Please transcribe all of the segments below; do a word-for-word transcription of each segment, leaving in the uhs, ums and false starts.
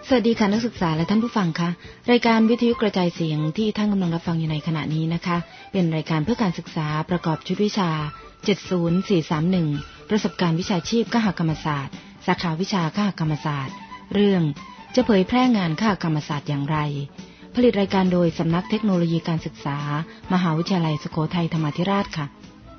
สวัสดีค่ะนักศึกษาและท่านผู้ฟังคะรายการวิทยุกระจายเสียงที่ท่านกำลังรับฟังอยู่ในขณะนี้นะคะเป็นรายการเพื่อการศึกษาประกอบชุดวิชาเจ็ดศูนย์ สี่ สาม หนึ่งประสบการณ์วิชาชีพคหกรรมศาสตร์สาขาวิชาคหกรรมศาสตร์เรื่องจะเผยแพร่งานคหกรรมศาสตร์อย่างไรผลิตรายการโดยสำนักเทคโนโลยีการศึกษามหาวิทยาลัยสุโขทัยธรรมาธิราชค่ะ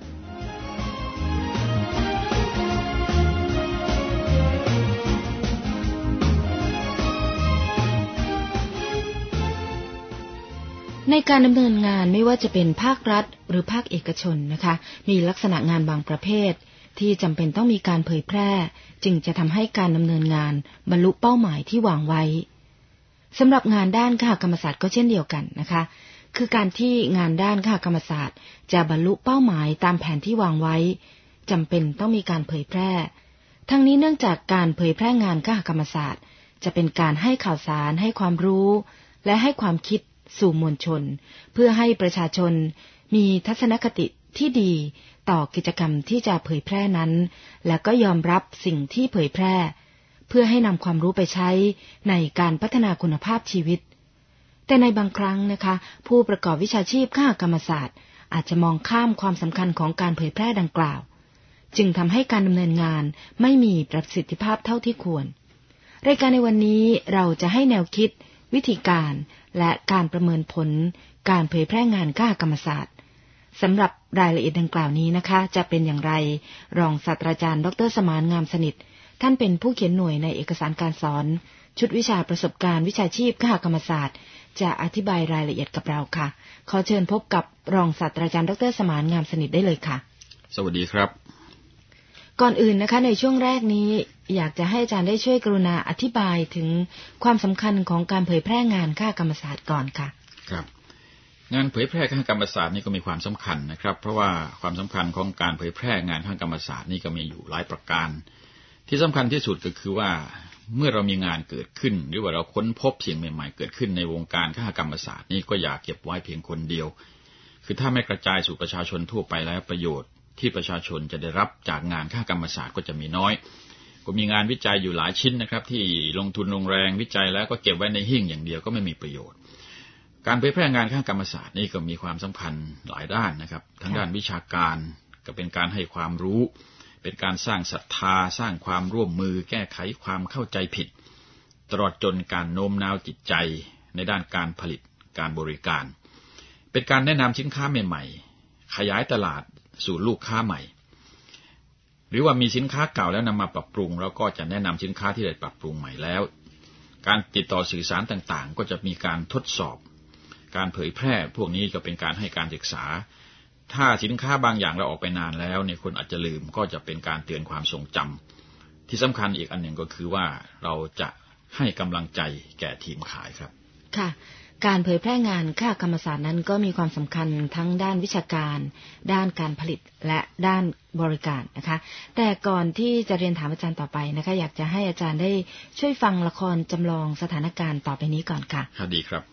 ในการดำเนินงานไม่ว่าจะเป็นภาครัฐหรือภาคเอกชนนะคะมีลักษณะงานบางประเภทที่จำเป็นต้องมีการเผยแพร่จึงจะทำให้การดำเนินงานบรรลุเป้าหมายที่วางไว้สำหรับงานด้านคหกรรมศาสตร์ก็เช่นเดียวกันนะคะคือการที่งานด้านคหกรรมศาสตร์จะบรรลุเป้าหมายตามแผนที่วางไว้จำเป็นต้องมีการเผยแพร่ทั้งนี้เนื่องจากการเผยแพร่งานคหกรรมศาสตร์จะเป็นการให้ข่าวสารให้ความรู้และให้ความคิดสู่มวลชนเพื่อให้ประชาชนมีทัศนคติที่ดีต่อกิจกรรมที่จะเผยแพร่นั้นและก็ยอมรับสิ่งที่เผยแพร่เพื่อให้นำความรู้ไปใช้ในการพัฒนาคุณภาพชีวิตแต่ในบางครั้งนะคะผู้ประกอบวิชาชีพคหกรรมศาสตร์อาจจะมองข้ามความสำคัญของการเผยแพร่ดังกล่าวจึงทำให้การดำเนินงานไม่มีประสิทธิภาพเท่าที่ควรรายการในวันนี้เราจะให้แนวคิดวิธีการและการประเมินผลการเผยแพร่งานคหกรรมศาสตร์สำหรับรายละเอียดดังกล่าวนี้นะคะจะเป็นอย่างไรรองศาสตราจารย์ดร.สมานงามสนิทท่านเป็นผู้เขียนหน่วยในเอกสารการสอนชุดวิชาประสบการณ์วิชาชีพคหกรรมศาสตร์จะอธิบายรายละเอียดกับเราค่ะขอเชิญพบกับรองศาสตราจารย์ดร.สมานงามสนิทได้เลยค่ะสวัสดีครับก่อนอื่นนะคะในช่วงแรกนี้อยากจะให้อาจารย์ได้ช่วยกรุณาอธิบายถึงความสำคัญของการเผยแพร่งานคหกรรมศาสตร์ก่อนค่ะครับงานเผยแพร่คหกรรมศาสตร์นี่ก็มีความสำคัญนะครับเพราะว่าความสำคัญของการเผยแพร่งานคหกรรมศาสตร์นี่ก็มีอยู่หลายประการที่สำคัญที่สุดก็คือว่าเมื่อเรามีงานเกิดขึ้นหรือว่าเราค้นพบสิ่งใหม่ๆเกิดขึ้นในวงการคหกรรมศาสตร์นี่ก็อย่าเก็บไว้เพียงคนเดียวคือถ้าไม่กระจายสู่ประชาชนทั่วไปแล้วประโยชน์ที่ประชาชนจะได้รับจากงานคหกรรมศาสตร์ก็จะมีน้อยก็มีงานวิจัยอยู่หลายชิ้นนะครับที่ลงทุนลงแรงวิจัยแล้วก็เก็บไว้ในหิ้งอย่างเดียวก็ไม่มีประโยชน์การเผยแพร่งานคหกรรมศาสตร์นี่ก็มีความสำคัญหลายด้านนะครับทั้งด้านวิชาการก็เป็นการให้ความรู้เป็นการสร้างศรัทธาสร้างความร่วมมือแก้ไขความเข้าใจผิดตลอดจนการโน้มน้าวจิตใจในด้านการผลิตการบริการเป็นการแนะนำสินค้าใหม่ๆขยายตลาดสู่ลูกค้าใหม่หรือว่ามีสินค้าเก่าแล้วนำมาปรับปรุงแล้วก็จะแนะนำสินค้าที่ได้ปรับปรุงใหม่แล้วการติดต่อสื่อสารต่างๆก็จะมีการทดสอบการเผยแพร่พวกนี้ก็เป็นการให้การศึกษาถ้าสินค้าบางอย่างเราออกไปนานแล้วเนี่ยคนอาจจะลืมก็จะเป็นการเตือนความทรงจำที่สำคัญอีกอันหนึ่งก็คือว่าเราจะให้กำลังใจแก่ทีมขายครับค่ะการเผยแพร่งานคหกรรมศาสตร์นั้นก็มีความสำคัญทั้งด้านวิชาการด้านการผลิตและด้านบริการนะคะแต่ก่อนที่จะเรียนถามอาจารย์ต่อไปนะคะอยากจะให้อาจารย์ได้ช่วยฟังละครจำลองสถานการณ์ต่อไปนี้ก่อนค่ะดีครับ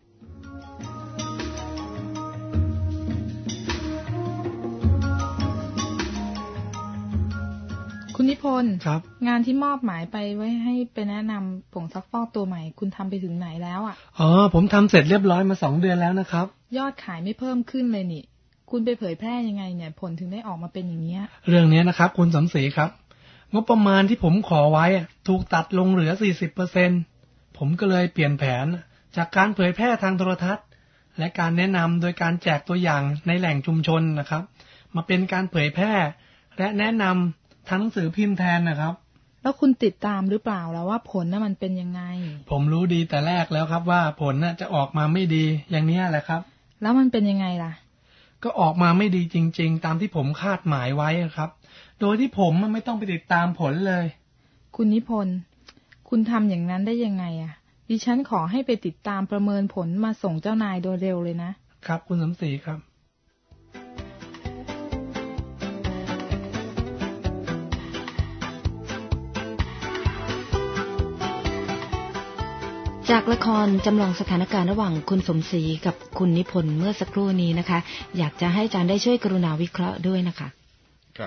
คุณนิพนธ์ครับงานที่มอบหมายไปไว้ให้ไปแนะนำผงซักฟอกตัวใหม่คุณทำไปถึงไหนแล้วอ่ะอ๋อผมทำเสร็จเรียบร้อยมาสองเดือนแล้วนะครับยอดขายไม่เพิ่มขึ้นเลยนี่คุณไปเผยแพร่ยังไงเนี่ยผลถึงได้ออกมาเป็นอย่างนี้เรื่องนี้นะครับคุณสมศรีครับงบประมาณที่ผมขอไว้ถูกตัดลงเหลือ สี่สิบเปอร์เซ็นต์ ผมก็เลยเปลี่ยนแผนจากการเผยแพร่ทางโทรทัศน์และการแนะนำโดยการแจกตัวอย่างในแหล่งชุมชนนะครับมาเป็นการเผยแพร่และแนะนำทั้งหนังสือพิมพ์แทนนะครับแล้วคุณติดตามหรือเปล่าแล้วว่าผลน่ะมันเป็นยังไงผมรู้ดีแต่แรกแล้วครับว่าผลน่ะจะออกมาไม่ดีอย่างนี้แหละครับแล้วมันเป็นยังไงล่ะก็ออกมาไม่ดีจริงๆตามที่ผมคาดหมายไว้ครับโดยที่ผมไม่ต้องไปติดตามผลเลยคุณนิพนธ์คุณทำอย่างนั้นได้ยังไงอ่ะดิฉันขอให้ไปติดตามประเมินผลมาส่งเจ้านายโดยเร็วเลยนะครับคุณสมศรีครับจากละครจำลองสถานการณ์ระหว่างคุณสมศรีกับคุณนิพนธ์เมื่อสักครู่นี้นะคะอยากจะให้อาจารย์ได้ช่วยกรุณาวิเคราะห์ด้วยนะคะครับ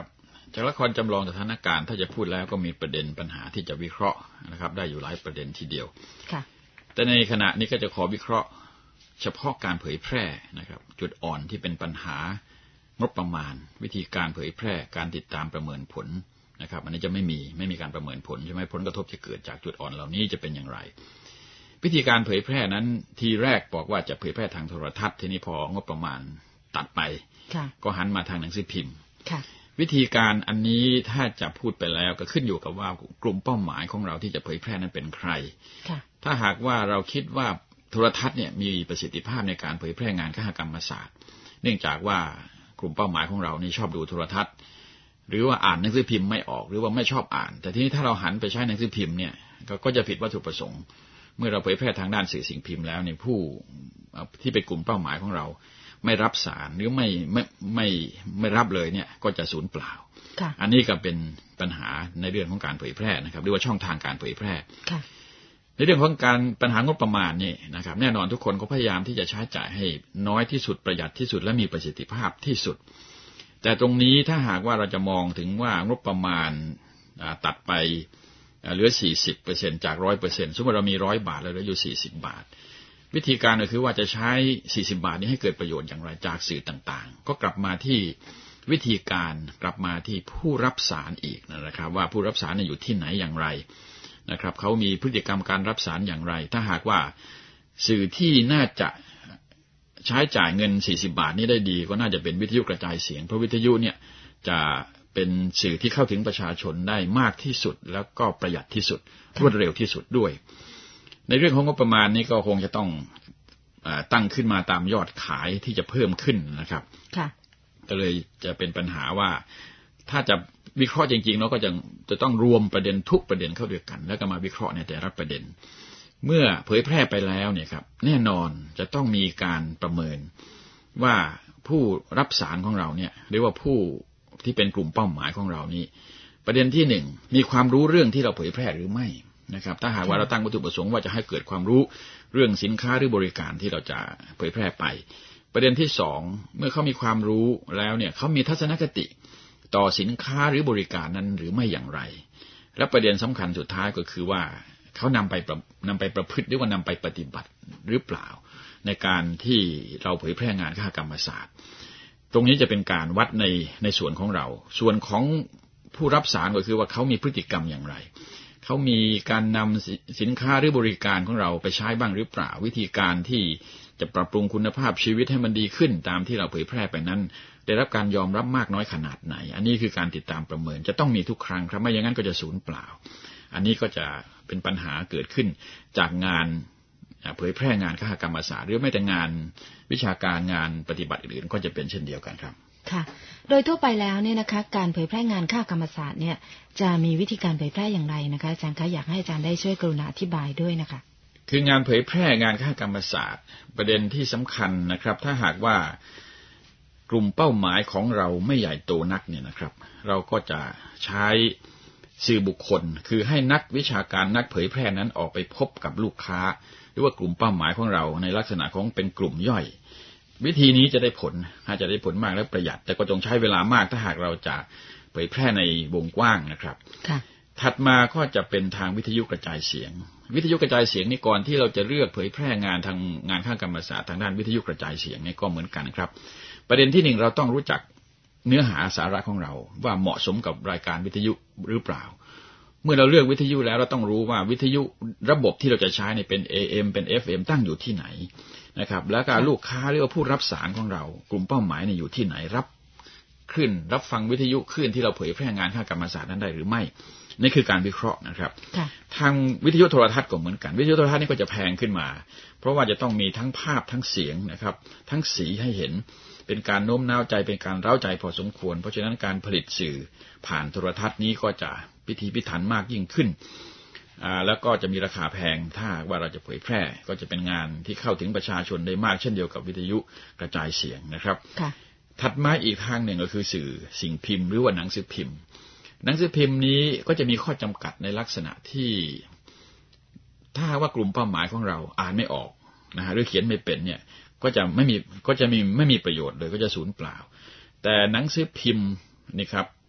จากละครจำลองสถานการณ์ถ้าจะพูดแล้วก็มีประเด็นปัญหาที่จะวิเคราะห์นะครับได้อยู่หลายประเด็นทีเดียวแต่ในขณะนี้ก็จะขอวิเคราะห์เฉพาะการเผยแพร่นะครับจุดอ่อนที่เป็นปัญหางบประมาณวิธีการเผยแพร่การติดตามประเมินผลนะครับอันนี้จะไม่มีไม่มีการประเมินผลใช่ไหมผลกระทบที่เกิดจากจุดอ่อนเหล่านี้จะเป็นอย่างไรวิธีการเผยแพร่นั้นทีแรกบอกว่าจะเผยแพร่ทางโทรทัศน์ทีนี้พองบประมาณตัดไปก็หันมาทางหนังสือพิมพ์วิธีการอันนี้ถ้าจะพูดไปแล้วก็ขึ้นอยู่กับว่ากลุ่มเป้าหมายของเราที่จะเผยแพร่นั้นเป็นใครถ้าหากว่าเราคิดว่าโทรทัศน์เนี่ยมีประสิทธิภาพในการเผยแพร่งานคหกรรมศาสตร์เนื่องจากว่ากลุ่มเป้าหมายของเรานี่ชอบดูโทรทัศน์หรือว่าอ่านหนังสือพิมพ์ไม่ออกหรือว่าไม่ชอบอ่านแต่ทีนี้ถ้าเราหันไปใช้หนังสือพิมพ์เนี่ยก็จะผิดวัตถุประสงค์เมื่อเราเผยแพร่ทางด้านสื่อสิ่งพิมพ์แล้วในผู้ที่เป็นกลุ่มเป้าหมายของเราไม่รับสารหรือไม่ไม่ไม่ไม่รับเลยเนี่ยก็จะสูญเปล่าอันนี้ก็เป็นปัญหาในเรื่องของการเผยแพร่นะครับหรือว่าช่องทางการเผยแพร่ในเรื่องของการปัญหางบประมาณนี่นะครับแน่นอนทุกคนก็พยายามที่จะใช้จ่ายให้น้อยที่สุดประหยัดที่สุดและมีประสิทธิภาพที่สุดแต่ตรงนี้ถ้าหากว่าเราจะมองถึงว่างบประมาณตัดไปเหลือ สี่สิบเปอร์เซ็นต์ จาก หนึ่งร้อยเปอร์เซ็นต์ สมมติเรามีหนึ่งร้อยบาทแล้วเหลืออยู่สี่สิบบาทวิธีการก็คือว่าจะใช้สี่สิบบาทนี้ให้เกิดประโยชน์อย่างไรจากสื่อต่างๆก็กลับมาที่วิธีการกลับมาที่ผู้รับสารอีกนะครับว่าผู้รับสารอยู่ที่ไหนอย่างไรนะครับเขามีพฤติกรรมการรับสารอย่างไรถ้าหากว่าสื่อที่น่าจะใช้จ่ายเงินสี่สิบบาทนี้ได้ดีก็น่าจะเป็นวิทยุกระจายเสียงเพราะวิทยุเนี่ยจะเป็นสื่อที่เข้าถึงประชาชนได้มากที่สุดแล้วก็ประหยัดที่สุดรวดเร็วที่สุดด้วยในเรื่องของงบประมาณนี้ก็คงจะต้องตั้งขึ้นมาตามยอดขายที่จะเพิ่มขึ้นนะครับก็เลยจะเป็นปัญหาว่าถ้าจะวิเคราะห์จริงๆเราก็จะจะต้องรวมประเด็นทุกประเด็นเข้าด้วยกันแล้วก็มาวิเคราะห์ในแต่ละประเด็นเมื่อเผยแพร่ไปแล้วเนี่ยครับแน่นอนจะต้องมีการประเมินว่าผู้รับสารของเราเนี่ยหรือว่าผู้ที่เป็นกลุ่มเป้าหมายของเรานี้ประเด็นที่หนึ่งมีความรู้เรื่องที่เราเผยแพร่หรือไม่นะครับถ้าหากว่าเราตั้งวัตถุประสงค์ว่าจะให้เกิดความรู้เรื่องสินค้าหรือบริการที่เราจะเผยแพร่ไปประเด็นที่สองเมื่อเขามีความรู้แล้วเนี่ยเขามีทัศนคติต่อสินค้าหรือบริการนั้นหรือไม่อย่างไรและประเด็นสำคัญสุดท้ายก็คือว่าเขานำไปนำไปประพฤติหรือว่านำไปปฏิบัติหรือเปล่าในการที่เราเผยแพร่งานคหกรรมศาสตร์ตรงนี้จะเป็นการวัดในในส่วนของเราส่วนของผู้รับสารก็คือว่าเขามีพฤติกรรมอย่างไรเขามีการนำสินค้าหรือบริการของเราไปใช้บ้างหรือเปล่าวิธีการที่จะปรับปรุงคุณภาพชีวิตให้มันดีขึ้นตามที่เราเผยแพร่ไปนั้นได้รับการยอมรับมากน้อยขนาดไหนอันนี้คือการติดตามประเมินจะต้องมีทุกครั้งครับไม่อย่างนั้นก็จะสูญเปล่าอันนี้ก็จะเป็นปัญหาเกิดขึ้นจากงานเผยแพร่งานคหกรรมศาสตร์หรือไม่แต่งานวิชาการงานปฏิบัติอื่นๆก็จะเป็นเช่นเดียวกันครับค่ะโดยทั่วไปแล้วเนี่ยนะคะการเผยแพร่งานคหกรรมศาสตร์เนี่ยจะมีวิธีการเผยแพร่อย่างไรนะคะอาจารย์คะอยากให้อาจารย์ได้ช่วยกรุณาอธิบายด้วยนะคะคืองานเผยแพร่งานคหกรรมศาสตร์ประเด็นที่สำคัญนะครับถ้าหากว่ากลุ่มเป้าหมายของเราไม่ใหญ่โตนักเนี่ยนะครับเราก็จะใช้สื่อบุคคลคือให้นักวิชาการนักเผยแพร่นั้นออกไปพบกับลูกค้าหรือว่ากลุ่มเป้าหมายของเราในลักษณะของเป็นกลุ่มย่อยวิธีนี้จะได้ผลอาจจะได้ผลมากและประหยัดแต่ก็ต้องใช้เวลามากถ้าหากเราจะเผยแพร่ในวงกว้างนะครับถัดมาก็จะเป็นทางวิทยุกระจายเสียงวิทยุกระจายเสียงนี่ก่อนที่เราจะเลือกเผยแพร่งานทางงานคหกรรมศาสตร์ทางด้านวิทยุกระจายเสียงนี่ก็เหมือนกันครับประเด็นที่หนึ่งเราต้องรู้จักเนื้อหาสาระของเราว่าเหมาะสมกับรายการวิทยุหรือเปล่าเมื่อเราเลือกวิทยุแล้วเราต้องรู้ว่าวิทยุระบบที่เราจะใช้เนี่ยเป็น เอ เอ็ม เป็น เอฟ เอ็ม ตั้งอยู่ที่ไหนนะครับแล้วการลูกค้าหรือว่าผู้รับสารของเรากลุ่มเป้าหมายเนี่ยอยู่ที่ไหนรับคลื่นรับฟังวิทยุคลื่นที่เราเผยแพร่งานคหกรรมศาสตร์นั้นได้หรือไม่นี่คือการวิเคราะห์นะครับทางวิทยุโทรทัศน์ก็เหมือนกันวิทยุโทรทัศน์นี่ก็จะแพงขึ้นมาเพราะว่าจะต้องมีทั้งภาพทั้งเสียงนะครับทั้งสีให้เห็นเป็นการโน้มน้าวใจเป็นการเร้าใจพอสมควรเพราะฉะนั้นการผลิตสื่อผ่านโทรทัศน์นี้ก็จะพิถีพิถันมากยิ่งขึ้นแล้วก็จะมีราคาแพงถ้าว่าเราจะเผยแพร่ก็จะเป็นงานที่เข้าถึงประชาชนได้มากเช่นเดียวกับวิทยุกระจายเสียงนะครับถัดมาอีกทางหนึ่งก็คือสื่อสิ่งพิมพ์หรือว่าหนังสือพิมพ์หนังสือพิมพ์นี้ก็จะมีข้อจำกัดในลักษณะที่ถ้าว่ากลุ่มเป้าหมายของเราอ่านไม่ออกนะฮะหรือเขียนไม่เป็นเนี่ยก็จะไม่มีก็จะมีไม่มีประโยชน์เลยก็จะสูญเปล่าแต่หนังสือพิมพ์นี่ครับ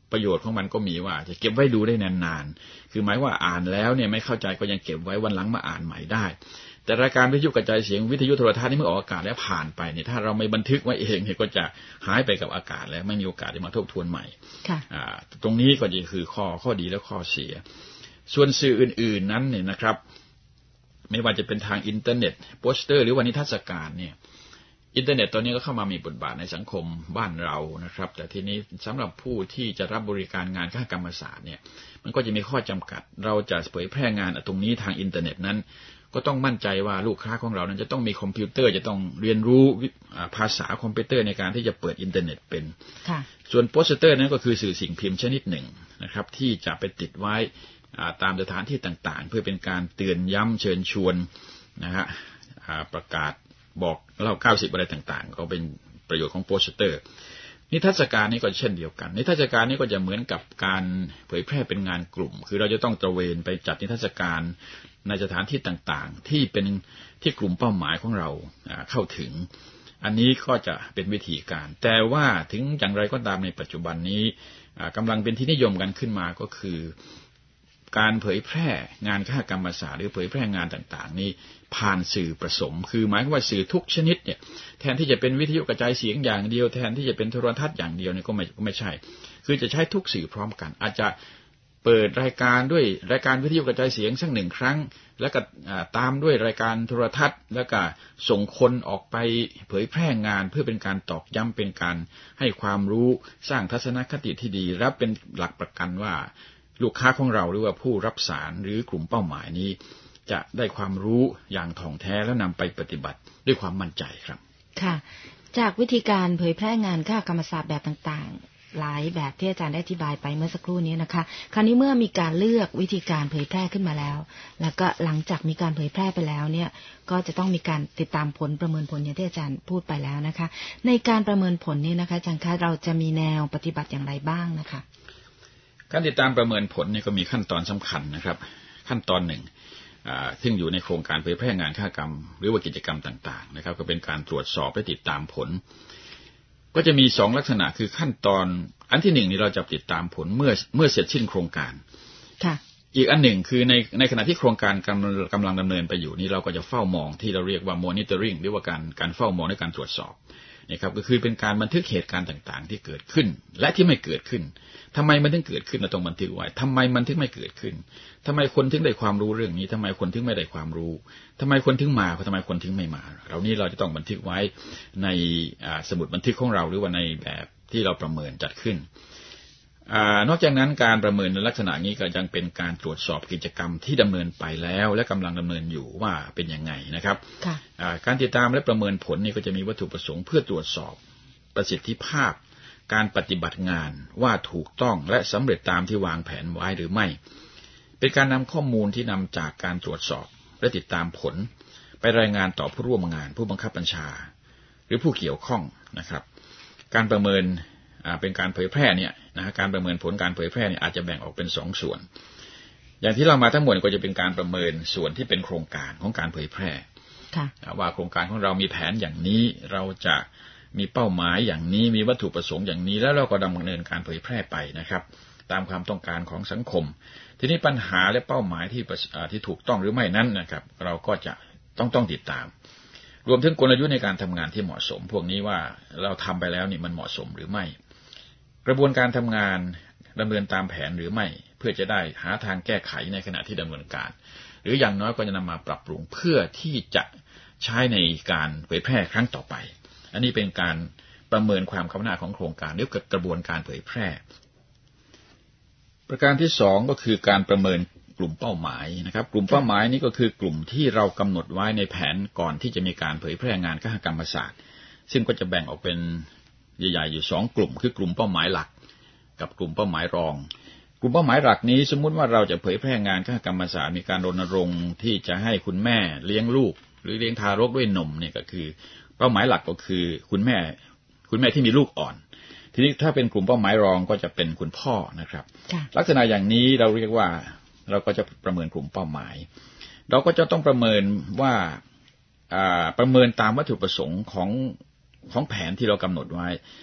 ประโยชน์ของมันก็มีว่าจะเก็บไว้ดูได้นานๆคือหมายว่าอ่านแล้วเนี่ยไม่เข้าใจก็ยังเก็บไว้วันหลังมาอ่านใหม่ได้แต่รายการวิทยุกระจายเสียงวิทยุโทรทัศน์นี่เมื่อออกอากาศแล้วผ่านไปเนี่ยถ้าเราไม่บันทึกไว้เองเนี่ยก็จะหายไปกับอากาศแล้วไม่มีโอกาสได้มาทบทวนใหม่ตรงนี้ก็จะคือข้อข้อดีและข้อเสียส่วนสื่ออื่นๆนั้นเนี่ยนะครับไม่ว่าจะเป็นทางอินเทอร์เน็ตโปสเตอร์หรือวานิทรรศการเนี่ยอินเทอร์เน็ตตอนนี้ก็เข้ามามีบทบาทในสังคมบ้านเรานะครับแต่ทีนี้สำหรับผู้ที่จะรับบริการงานคหกรรมศาสตร์เนี่ยมันก็จะมีข้อจำกัดเราจะเผยแพร่งานตรงนี้ทางอินเทอร์เน็ตนั้นก็ต้องมั่นใจว่าลูกค้าของเรานั้นจะต้องมีคอมพิวเตอร์จะต้องเรียนรู้ภาษาคอมพิวเตอร์ในการที่จะเปิดอินเทอร์เน็ตเป็นส่วนโปสเตอร์นั้นก็คือสื่อสิ่งพิมพ์ชนิดหนึ่งนะครับที่จะไปติดไว้ตามสถานที่ต่างๆเพื่อเป็นการเตือนย้ำเชิญชวนนะฮะประกาศบอกเล่าเก้าสิบอะไรต่างๆก็เป็นประโยชน์ของโปสเตอร์นิทรรศการนี้ก็เช่นเดียวกันนิทรรศการนี้ก็จะเหมือนกับการเผยแพร่เป็นงานกลุ่มคือเราจะต้องตระเวนไปจัดนิทรรศการในสถานที่ต่างๆที่เป็นที่กลุ่มเป้าหมายของเราเข้าถึงอันนี้ก็จะเป็นวิธีการแต่ว่าถึงอย่างไรก็ตามในปัจจุบันนี้กำลังเป็นที่นิยมกันขึ้นมาก็คือการเผยแพร่งานคหกรรมศาสตร์หรือเผยแพร่งานต่างๆนี้ผ่านสื่อผสมคือหมายความว่าสื่อทุกชนิดเนี่ยแทนที่จะเป็นวิทยุกระจายเสียงอย่างเดียวแทนที่จะเป็นโทรทัศน์อย่างเดียวเนี่ยก็ไม่ก็ไม่ใช่คือจะใช้ทุกสื่อพร้อมกันอาจจะเปิดรายการด้วยรายการวิทยุกระจายเสียงสักหนึ่งครั้งแล้วก็ตามด้วยรายการโทรทัศน์แล้วก็ส่งคนออกไปเผยแพร่งานเพื่อเป็นการตอกย้ำเป็นการให้ความรู้สร้างทัศนคติที่ดีและเป็นหลักประกันว่าลูกค้าของเราหรือว่าผู้รับสารหรือกลุ่มเป้าหมายนี้จะได้ความรู้อย่างถ่องแท้แล้วนำไปปฏิบัติด้วยความมั่นใจครับค่ะจากวิธีการเผยแพร่งานคหกรรมศาสตร์แบบต่างๆหลายแบบที่อาจารย์ได้อธิบายไปเมื่อสักครู่นี้นะคะคราวนี้เมื่อมีการเลือกวิธีการเผยแพร่ขึ้นมาแล้วแล้วก็หลังจากมีการเผยแพร่ไปแล้วเนี่ยก็จะต้องมีการติดตามผลประเมินผลอย่างที่อาจารย์พูดไปแล้วนะคะในการประเมินผลนี่นะคะอาจารย์คะเราจะมีแนวปฏิบัติอย่างไรบ้างนะคะการติดตามประเมินผลนี่ก็มีขั้นตอนสำคัญนะครับขั้นตอนหนึ่งซึ่งอยู่ในโครงการเผยแพร่งานคหกรรมหรือว่ากิจกรรมต่างๆนะครับก็เป็นการตรวจสอบและติดตามผลก็จะมีสองลักษณะคือขั้นตอนอันที่หนึ่งนี่เราจะติดตามผลเมื่อเมื่อเสร็จสิ้นโครงการอีกอันหนึ่งคือในในขณะที่โครงการกำกำลังดำเนินไปอยู่นี่เราก็จะเฝ้ามองที่เราเรียกว่า monitoring หรือว่าการการเฝ้ามองในการตรวจสอบนี่ครับก็คือเป็นการบันทึกเหตุการณ์ต่างๆที่เกิดขึ้นและที่ไม่เกิดขึ้นทำไมมันถึงเกิดขึ้นเราต้องบันทึกไว้ทำไมมันถึงไม่เกิดขึ้นทำไมคนถึงได้ความรู้เรื่องนี้ทำไมคนถึงไม่ได้ความรู้ทำไมคนถึงมาทำไมคนถึงไม่มาเรานี่เราจะต้องบันทึกไว้ในสมุดบันทึกของเราหรือว่าในแบบที่เราประเมินจัดขึ้นนอกจากนั้นการประเมินในลักษณะนี้ก็ยังเป็นการตรวจสอบกิจกรรมที่ดำเนินไปแล้วและกำลังดำเนินอยู่ว่าเป็นยังไงนะครับการติดตามและประเมินผลนี่ก็จะมีวัตถุประสงค์เพื่อตรวจสอบประสิทธิภาพการปฏิบัติงานว่าถูกต้องและสำเร็จตามที่วางแผนไว้หรือไม่เป็นการนำข้อมูลที่นำจากการตรวจสอบและติดตามผลไปรายงานต่อผู้ร่วมงานผู้บังคับบัญชาหรือผู้เกี่ยวข้องนะครับการประเมินเป็นการเผยแพร่เนี่ยนะการประเมินผลการเผยแพร่เนี่ยอาจจะแบ่งออกเป็นสองส่วนอย่างที่เรามาทั้งหมดก็จะเป็นการประเมินส่วนที่เป็นโครงการของการเผยแพร่ว่าโครงการของเรามีแผนอย่างนี้เราจะมีเป้าหมายอย่างนี้มีวัตถุประสงค์อย่างนี้แล้วเราก็ดำเนินการเผยแพร่ไปนะครับตามความต้องการของสังคมทีนี้ปัญหาและเป้าหมายที่ที่ถูกต้องหรือไม่นั้นนะครับเราก็จะต้องต้องติดตามรวมถึงกลยุทธ์ในการทำงานที่เหมาะสมพวกนี้ว่าเราทำไปแล้วนี่มันเหมาะสมหรือไม่กระบวนการทำงานดำเนินตามแผนหรือไม่เพื่อจะได้หาทางแก้ไขในขณะที่ดำเนินการหรืออย่างน้อยก็จะนำมาปรับปรุงเพื่อที่จะใช้ในการเผยแพร่ครั้งต่อไปอันนี้เป็นการประเมินความก้าวหน้าของโครงการด้วยกระบวนการเผยแพร่ประการที่สองก็คือการประเมินกลุ่มเป้าหมายนะครับกลุ่มเป้าหมายนี้ก็คือกลุ่มที่เรากำหนดไว้ในแผนก่อนที่จะมีการเผยแพร่งานคหกรรมศาสตร์ซึ่งก็จะแบ่งออกเป็นใหญ่ๆอยู่สองกลุ่มคือกลุ่มเป้าหมายหลักกับกลุ่มเป้าหมายรองกลุ่มเป้าหมายหลักนี้สมมุติว่าเราจะเผยแพร่งานคหกรรมศาสตร์มีการรณรงค์ที่จะให้คุณแม่เลี้ยงลูกหรือเลี้ยงทารกด้วยนมเนี่ยก็คือเป้าหมายหลักก็คือคุณแม่คุณแม่ที่มีลูกอ่อนทีนี้ถ้าเป็นกลุ่มเป้าหมายรองก็จะเป็นคุณพ่อนะครับลักษณะอย่างนี้เราเรียกว่าเราก็จะประเมินกลุ่มเป้าหมายเราก็จะต้องประเมินว่าประเมินตามวัตถุประสงค์ของของแผนที่เรากำหนดไว้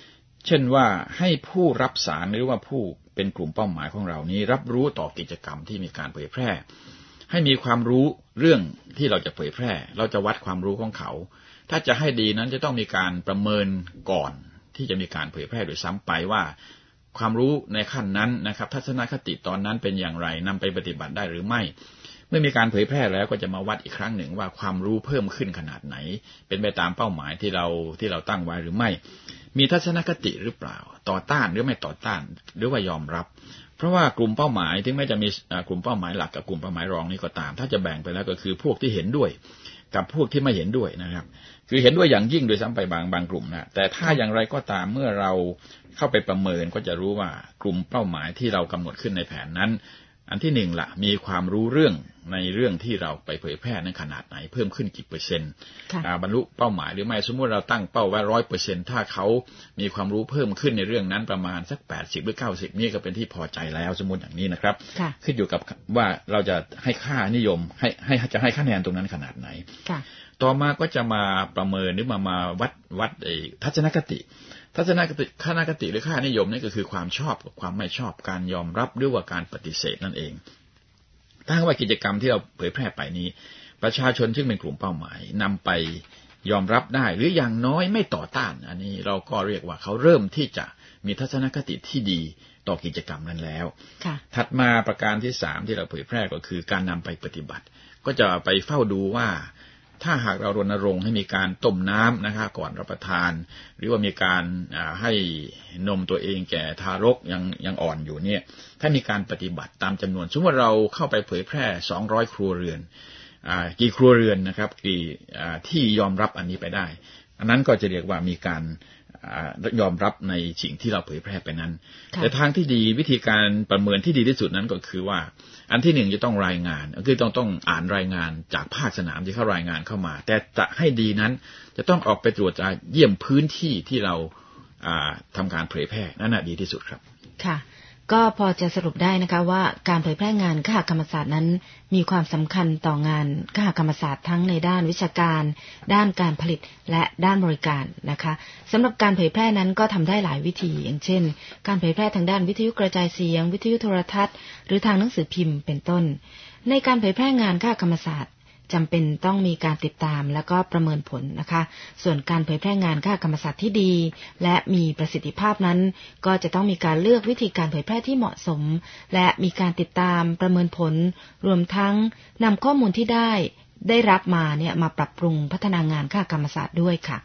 เช่นว่าให้ผู้รับสารหรือว่าผู้เป็นกลุ่มเป้าหมายของเรานี้รับรู้ต่อกิจกรรมที่มีการเผยแพร่ให้มีความรู้เรื่องที่เราจะเผยแพร่เราจะวัดความรู้ของเขาถ้าจะให้ดีนั้นจะต้องมีการประเมินก่อนที่จะมีการเผยแพร่โดยซ้ำไปว่าความรู้ในขั้นนั้นนะครับทัศนคติตอนนั้นเป็นอย่างไรนำไปปฏิบัติได้หรือไม่เมื่อมีการเผยแพร่แล้วก็จะมาวัดอีกครั้งหนึ่งว่าความรู้เพิ่มขึ้นขนาดไหนเป็นไปตามเป้าหมายที่เราที่เราตั้งไว้หรือไม่มีทัศนคติหรือเปล่าต่อต้านหรือไม่ต่อต้านหรือว่ายอมรับเพราะว่ากลุ่มเป้าหมายถึงแม้จะมีกลุ่มเป้าหมายหลักกับกลุ่มเป้าหมายรองนี่ก็ตามถ้าจะแบ่งไปแล้วก็คือพวกที่เห็นด้วยกับพวกที่ไม่เห็นด้วยนะครับคือเห็นด้วยอย่างยิ่งโดยซ้ำไปบางบางกลุ่มนะแต่ถ้าอย่างไรก็ตามเมื่อเราเข้าไปประเมินก็จะรู้ว่ากลุ่มเป้าหมายที่เรากำหนดขึ้นในแผนนั้นอันที่หนึ่งละมีความรู้เรื่องในเรื่องที่เราไปเผยแพร่นั้นขนาดไหนเพิ่มขึ้นกี่เปอร์เซ็นต์บรรลุเป้าหมายหรือไม่สมมติเราตั้งเป้าไว้ร้อยเปอร์เซ็นต์ถ้าเขามีความรู้เพิ่มขึ้นในเรื่องนั้นประมาณสักแปดสิบหรือเก้าสิบนี่ก็เป็นที่พอใจแล้วสมมติอย่างนี้นะครับขึ้นอยู่กับว่าเราจะให้ค่านิยมให้ให้จะให้คะแนนตรงนั้นขนาดไหนต่อมาก็จะมาประเมินหรือมามาวัดวัดทัศนคติทัศนคติค่านิคติหรือค่านิยมนี่ก็คือความชอบกับความไม่ชอบการยอมรับหรือว่าการปฏิเสธนั่นเองถ้าว่ากิจกรรมที่เราเผยแพร่ไปนี้ประชาชนซึ่งเป็นกลุ่มเป้าหมายนำไปยอมรับได้หรืออย่างน้อยไม่ต่อต้านอันนี้เราก็เรียกว่าเขาเริ่มที่จะมีทัศนคติที่ดีต่อกิจกรรมนั้นแล้วถัดมาประการที่สามที่เราเผยแพร่ก็คือการนำไปปฏิบัติก็จะไปเฝ้าดูว่าถ้าหากเรารณรงค์ให้มีการต้มน้ำนะคะก่อนรับประทานหรือว่ามีการให้นมตัวเองแก่ทารกยังยังอ่อนอยู่เนี่ยถ้ามีการปฏิบัติตามจำนวนสมมติว่าเราเข้าไปเผยแพร่สองร้อยครัวเรือนกี่ครัวเรือนนะครับกี่ที่ยอมรับอันนี้ไปได้อันนั้นก็จะเรียกว่ามีการยอมรับในสิ่งที่เราเผยแพร่ไปนั้นแต่ทางที่ดีวิธีการประเมินที่ดีที่สุดนั้นก็คือว่าอันที่หนึ่งจะต้องรายงานคือต้องต้องอ่านรายงานจากภาคสนามที่เขารายงานเข้ามาแต่จะให้ดีนั้นจะต้องออกไปตรวจเยี่ยมพื้นที่ที่เราทำการเผยแพร่นั่นแหะดีที่สุดครับค่ะก็พอจะสรุปได้นะคะว่าการเผยแพร่งานคหกรรมศาสตร์นั้นมีความสำคัญต่องานคหกรรมศาสตร์ทั้งในด้านวิชาการด้านการผลิตและด้านบริการนะคะสำหรับการเผยแพร่นั้นก็ทำได้หลายวิธีอย่างเช่นการเผยแพร่ทางด้านวิทยุกระจายเสียงวิทยุโทรทัศน์หรือทางหนังสือพิมพ์เป็นต้นในการเผยแพร่งานคหกรรมศาสตร์จำเป็นต้องมีการติดตามและก็ประเมินผลนะคะส่วนการเผยแพร่งานคหกรรมศาสตร์ที่ดีและมีประสิทธิภาพนั้นก็จะต้องมีการเลือกวิธีการเผยแพร่ที่เหมาะสมและมีการติดตามประเมินผลรวมทั้งนำข้อมูลที่ได้ได้รับมาเนี่ยมาปรับปรุงพัฒนางานคหกรรมศาสตร์ด้วยค่ะ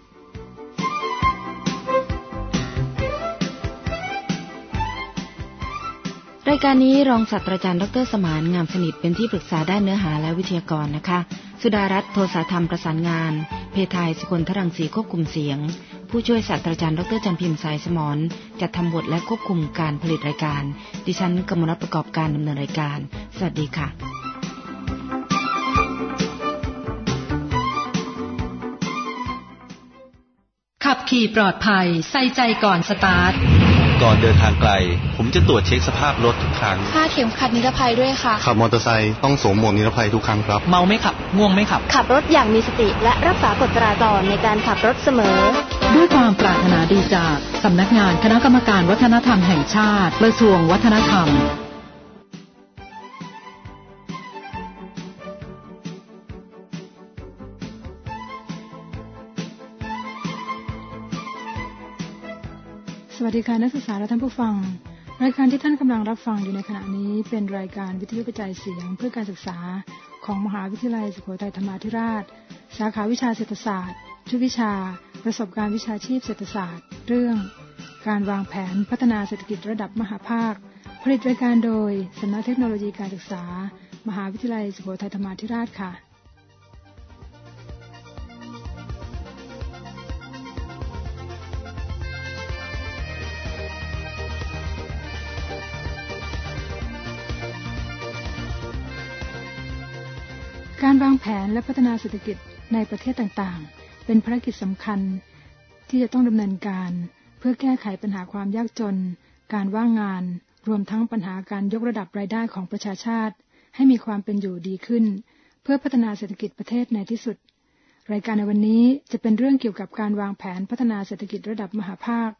รายการนี้รองศาสตราจารย์ดร.สมานงามสนิทเป็นที่ปรึกษาด้านเนื้อหาและวิทยากรนะคะสุดารัตน์โทสาธรรมประสานงานเพทายสกลทรังสีควบคุมเสียงผู้ช่วยศาสตราจารย์ดร.จันพิมพ์สายสมรจัดทำบทและควบคุมการผลิตรายการดิฉันกมลรัตน์ประกอบการดำเนินรายการสวัสดีค่ะขับขี่ปลอดภัยใส่ใจก่อนสตาร์ทก่อนเดินทางไกลผมจะตรวจเช็คสภาพรถทุกครั้งคาดเข็มขัดนิรภัยด้วยค่ะขับมอเตอร์ไซค์ต้องสวมหมวกนิรภัยทุกครั้งครับเมาไม่ขับง่วงไม่ขับขับรถอย่างมีสติและรักษากฎจราจรในการขับรถเสมอด้วยความปรารถนาดีจากสำนักงานคณะกรรมการวัฒนธรรมแห่งชาติกระทรวงวัฒนธรรมสวัสดีค่ะนักศึกษาและท่านผู้ฟังรายการที่ท่านกำลังรับฟังอยู่ในขณะนี้เป็นรายการวิทยุกระจายเสียงเพื่อการศึกษาของมหาวิทยาลัยสุโขทัยธรรมาธิราชสาขาวิชาเศรษฐศาสตร์ชุดวิชาประสบการณ์วิชาชีพเศรษฐศาสตร์เรื่องการวางแผนพัฒนาเศรษฐกิจระดับมหภาคผลิตรายการโดยสำนักเทคโนโลยีการศึกษามหาวิทยาลัยสุโขทัยธรรมาธิราชค่ะการวางแผนและพัฒนาเศรษฐกิจในประเทศต่างๆเป็นภารกิจสำคัญที่จะต้องดำเนินการเพื่อแก้ไขปัญหาความยากจนการว่างงานรวมทั้งปัญหาการยกระดับรายได้ของประชาชาติให้มีความเป็นอยู่ดีขึ้นเพื่อพัฒนาเศรษฐกิจประเทศในที่สุดรายการในวันนี้จะเป็นเรื่องเกี่ยวกับการวางแผนพัฒนาเศรษฐกิจระดับมหภาค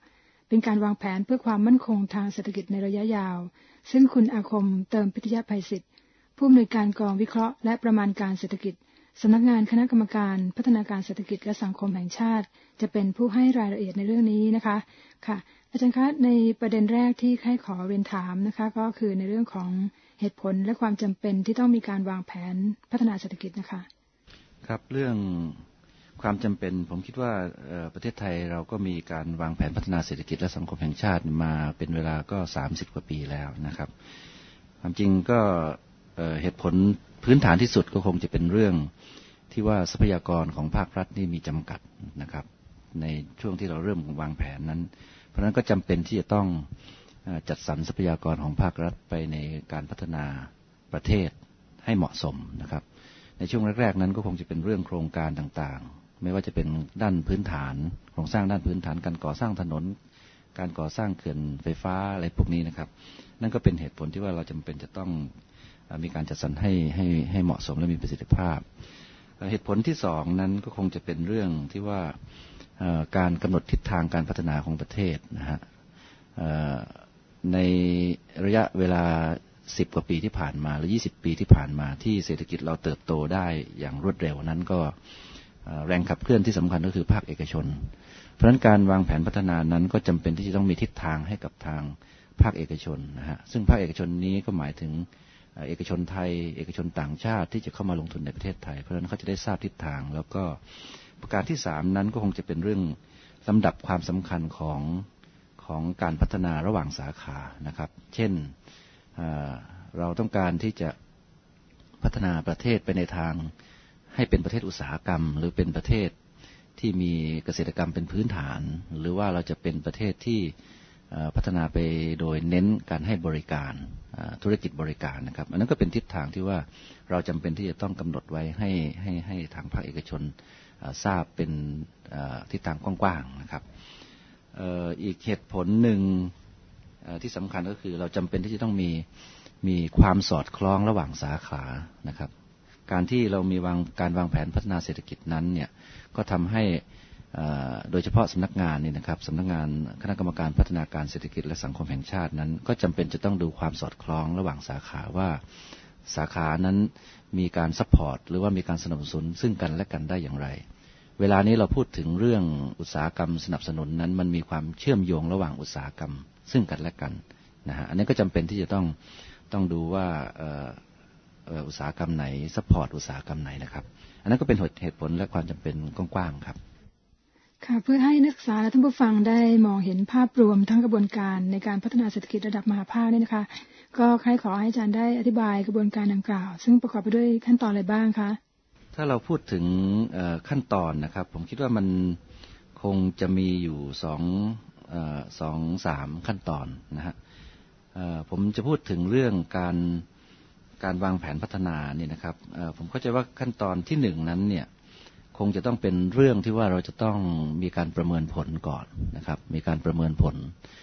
เป็นการวางแผนเพื่อความมั่นคงทางเศรษฐกิจในระยะยาวซึ่งคุณอาคมเติมพิทยาภัยศิษฐ์ผู้อำนวยการกองวิเคราะห์และประมาณการเศรษฐกิจสำนักงานคณะกรรมการพัฒนาการเศรษฐกิจและสังคมแห่งชาติจะเป็นผู้ให้รายละเอียดในเรื่องนี้นะคะค่ะอาจารย์คะในประเด็นแรกที่ใครขอเรียนถามนะคะก็คือในเรื่องของเหตุผลและความจำเป็นที่ต้องมีการวางแผนพัฒนาเศรษฐกิจนะคะครับเรื่องความจำเป็นผมคิดว่าประเทศไทยเราก็มีการวางแผนพัฒนาเศรษฐกิจและสังคมแห่งชาติมาเป็นเวลาก็สามสิบกว่าปีแล้วนะครับความจริงก็เหตุผลพื้นฐานที่สุดก็คงจะเป็นเรื่องที่ว่าทรัพยากรของภาครัฐนี่มีจำกัดนะครับในช่วงที่เราเริ่มวางแผนนั้นเพราะฉะนั้นก็จำเป็นที่จะต้องจัดสรรทรัพยากรของภาครัฐไปในการพัฒนาประเทศให้เหมาะสมนะครับในช่วงแรกๆนั้นก็คงจะเป็นเรื่องโครงการต่างๆไม่ว่าจะเป็นด้านพื้นฐานโครงสร้างด้านพื้นฐานการก่อสร้างถนนการก่อสร้างเขื่อนไฟฟ้าอะไรพวกนี้นะครับนั่นก็เป็นเหตุผลที่ว่าเราจำเป็นจะต้องมีการจัดสรรให้ให้ให้เหมาะสมและมีประสิทธิภาพเหตุผลที่สองนั้นก็คงจะเป็นเรื่องที่ว่าการกำหนดทิศทางการพัฒนาของประเทศนะฮะในระยะเวลาสิบกว่าปีที่ผ่านมาหรือยี่สิบปีที่ผ่านมาที่เศรษฐกิจเราเติบโตได้อย่างรวดเร็วนั้นก็แรงขับเคลื่อนที่สำคัญก็คือภาคเอกชนเพราะฉะนั้นการวางแผนพัฒนานั้นก็จำเป็นที่จะต้องมีทิศทางให้กับทางภาคเอกชนนะฮะซึ่งภาคเอกชนนี้ก็หมายถึงเอกชนไทยเอกชนต่างชาติที่จะเข้ามาลงทุนในประเทศไทยเพราะฉะนั้นเขาจะได้ทราบทิศทางแล้วก็ประการที่สามนั้นก็คงจะเป็นเรื่องลำดับความสำคัญของของการพัฒนาระหว่างสาขานะครับเช่นเราต้องการที่จะพัฒนาประเทศไปในทางให้เป็นประเทศอุตสาหกรรมหรือเป็นประเทศที่มีเกษตรกรรมเป็นพื้นฐานหรือว่าเราจะเป็นประเทศที่พัฒนาไปโดยเน้นการให้บริการธุรกิจบริการนะครับอันนั้นก็เป็นทิศทางที่ว่าเราจำเป็นที่จะต้องกำหนดไว้ให้ให้ให้ทางภาคเอกชนทราบเป็นทิศทางกว้างๆนะครับอีกเหตุผลหนึ่งที่สำคัญก็คือเราจำเป็นที่จะต้องมีมีความสอดคล้องระหว่างสาขานะครับการที่เรามีวางการวางแผนพัฒนาเศรษฐกิจนั้นเนี่ยก็ทำให้โดยเฉพาะสำนักงานนี่นะครับสำนักงานคณะกรรมการพัฒนาการเศรษฐกิจและสังคมแห่งชาตินั้นก็จำเป็นจะต้องดูความสอดคล้องระหว่างสาขาว่าสาขานั้นมีการซัพพอร์ตหรือว่ามีการสนับสนุนซึ่งกันและกันได้อย่างไรเวลานี้เราพูดถึงเรื่องอุตสาหกรรมสนับสนุนนั้นมันมีความเชื่อมโยงระหว่างอุตสาหกรรมซึ่งกันและกันนะฮะอันนี้ก็จำเป็นที่จะต้องต้องดูว่าอุตสาหกรรมไหนซัพพอร์ตอุตสาหกรรมไหนนะครับอันนั้นก็เป็นเหตุผลและความจำเป็นกว้างๆครับค่ะเพื่อให้นักศึกษาและท่านผู้ฟังได้มองเห็นภาพรวมทั้งกระบวนการในการพัฒนาเศรษฐกิจระดับมหาภาคนี่นะคะก็ใครขอให้อาจารย์ได้อธิบายกระบวนการดังกล่าวซึ่งประกอบไปด้วยขั้นตอนอะไรบ้างคะถ้าเราพูดถึงขั้นตอนนะครับผมคิดว่ามันคงจะมีอยู่สองสองสามขั้นตอนนะฮะผมจะพูดถึงเรื่องการการวางแผนพัฒนาเนี่ยนะครับผมเข้าใจว่าขั้นตอนที่หนึ่งนั้นเนี่ยคงจะต้องเป็นเรื่องที่ว่าเราจะต้องมีการประเมินผลก่อนนะครับมีการประเมินผล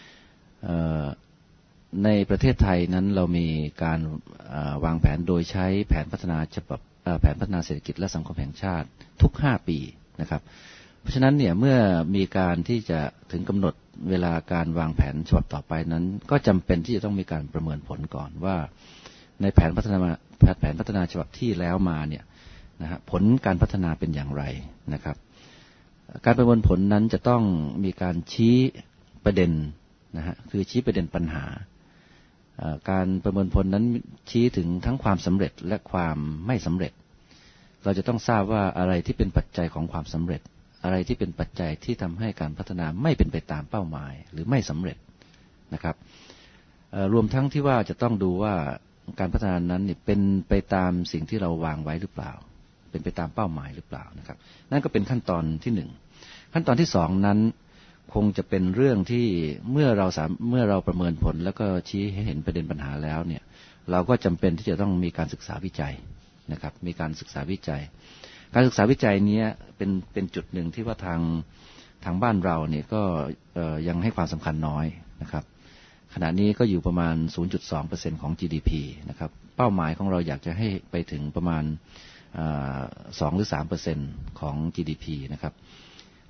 ในประเทศไทยนั้นเรามีการวางแผนโดยใช้แผนพัฒนาฉบับแผนพัฒนาเศรษฐกิจและสังคมแห่งชาติทุกห้าปีนะครับเพราะฉะนั้นเนี่ยเมื่อมีการที่จะถึงกำหนดเวลาการวางแผนฉบับต่อไปนั้นก็จำเป็นที่จะต้องมีการประเมินผลก่อนว่าในแผนพัฒนาแผนพัฒนาฉบับที่แล้วมาเนี่ยนะฮะผลการพัฒนาเป็นอย่างไรนะครับการประเมินผลนั้นจะต้องมีการชี้ประเด็นนะฮะคือชี้ประเด็นปัญหาการประเมินผลนั้นชี้ถึงทั้งความสำเร็จและความไม่สำเร็จเราจะต้องทราบว่าอะไรที่เป็นปัจจัยของความสำเร็จอะไรที่เป็นปัจจัยที่ทำให้การพัฒนาไม่เป็นไปตามเป้าหมายหรือไม่สำเร็จนะครับรวมทั้งที่ว่าจะต้องดูว่าการพัฒนานั้นเป็นไปตามสิ่งที่เราวางไว้หรือเปล่าเป็นไปตามเป้าหมายหรือเปล่านะครับนั่นก็เป็นขั้นตอนที่หนึ่งขั้นตอนที่สองนั้นคงจะเป็นเรื่องที่เมื่อเราสามเมื่อเราประเมินผลแล้วก็ชี้ให้เห็นประเด็นปัญหาแล้วเนี่ยเราก็จำเป็นที่จะต้องมีการศึกษาวิจัยนะครับมีการศึกษาวิจัยการศึกษาวิจัยนี้เป็นเป็นจุดหนึ่งที่ว่าทางทางบ้านเราเนี่ยก็ยังให้ความสำคัญน้อยนะครับขณะนี้ก็อยู่ประมาณ ศูนย์จุดสองเปอร์เซ็นต์ ของ จี ดี พี นะครับเป้าหมายของเราอยากจะให้ไปถึงประมาณสองหรือ สามเปอร์เซ็นต์ ของ จี ดี พี นะครับ